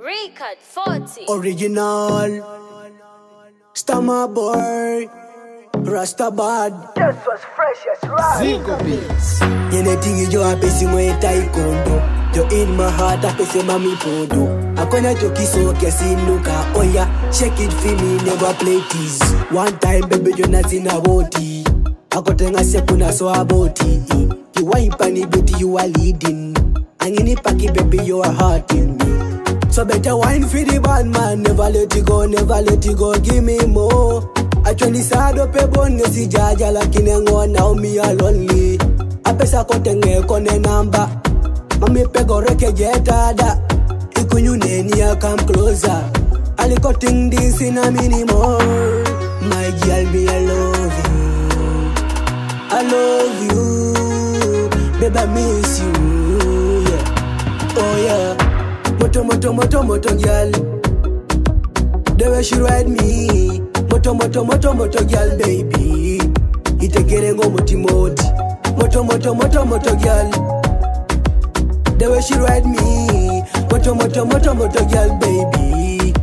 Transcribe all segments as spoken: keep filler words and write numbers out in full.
Record forty. Original Stammer boy Rastabad. This was fresh as right. Zico Beats. Anything you are facing with taekwondo. You're in my heart, I face mami podo. Akona joki so kesinuka. Oh yeah, shake it for me, never play tease. One time baby you're not in a body. Akotenga sekuna so aboti. You wipe and beauty you are leading. Angini paki baby you are hurting me. So better wine for the bad man. Never let it go, never let it go, give me more. Actually sad up a bone, si jaja lakini ngo now me are lonely. Apesa kote nge kone namba. Mami pego reke jetada. Ikunyu neni ya come closer. Aliko ting this in a minimum. My girl me I love you. I love you. Baby I miss you. Yeah. Oh yeah. Moto moto moto moto girl. The way she ride me. Moto moto moto moto girl baby. Itekerengo moti moti. Moto moto moto moto girl. The way she ride me. Moto moto moto moto girl baby.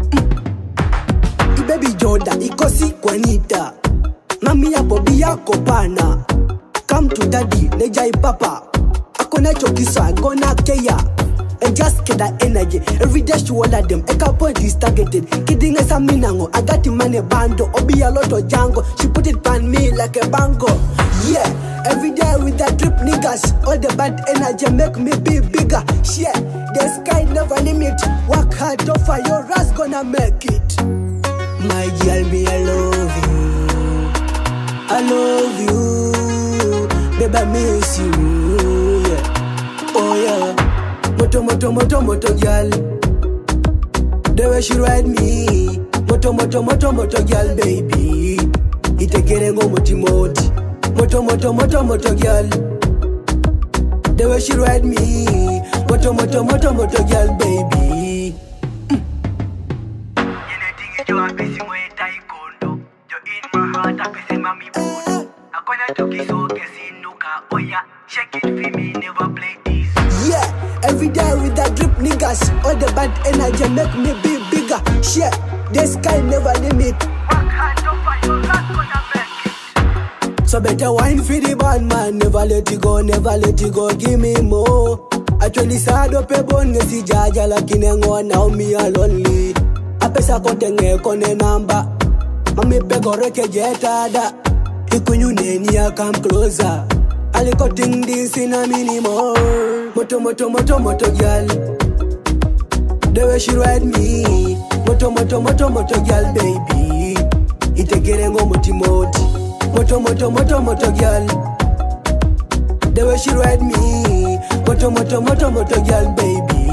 Mm. Baby Joda ikosi kwanita. Mami ya bobi yako pana. Come to daddy neja ipapa. Akona chokisa gonna keya. And just get that energy. Every day she order them. Eka point is targeted. Kidding as a minango. I got him money bando. Obi a lot of Django. She put it on me like a bango. Yeah. Every day with that drip niggas. All the bad energy make me be bigger. Shit. The sky never limit. Work hard to fire. Your ass gonna make it. My girl me I love you. I love you. Baby I miss you. Yeah. Oh yeah. Moto moto moto moto girl. The way she ride me. Moto moto moto moto girl baby. Itekerengo moti moti. Moto moto moto moto girl. The way she ride me. Moto moto moto moto girl baby. Anything you are facing with taekwondo. You're in my heart, I face mami podo. Akona toki so kesinuka. Oh yeah, shake it for me, never play this. Yeah. Every day with that drip niggas. All the bad energy make me be bigger. Shit, the sky never limit. Work hard to find your last gonna make it. So better wine for the bad man. Never let it go, never let it go, give me more. Actually sad up a bone, si jaja lakini ngo now me are lonely. Apesa kote nge kone namba. Mami pego reke jetada. Ikunyu neni ya come closer. Aliko ting this in a minimum. Moto moto moto moto girl. The way she ride me. Moto moto moto moto girl baby. Itekerengo moti moti. Moto moto moto moto girl. The way she ride me. Moto moto moto moto girl baby.